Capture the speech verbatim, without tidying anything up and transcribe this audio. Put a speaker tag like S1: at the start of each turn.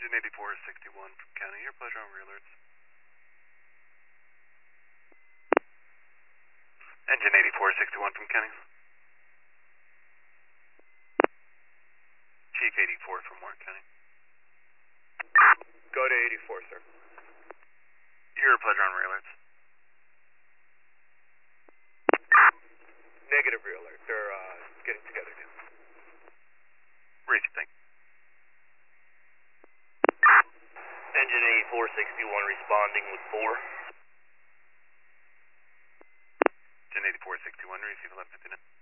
S1: Engine eighty-four sixty-one from County, your pleasure on re-alerts. Engine eighty-four sixty-one from County. Chief eighty-four from Warren County.
S2: Go to eighty-four, sir.
S1: Your pleasure on re-alerts.
S2: Negative re-alert. They're uh, getting together now.
S1: Receive, thank you.
S2: Engine eighty-four sixty-one responding with four.
S1: Engine eighty-four sixty-one, receive eleven fifty-nine.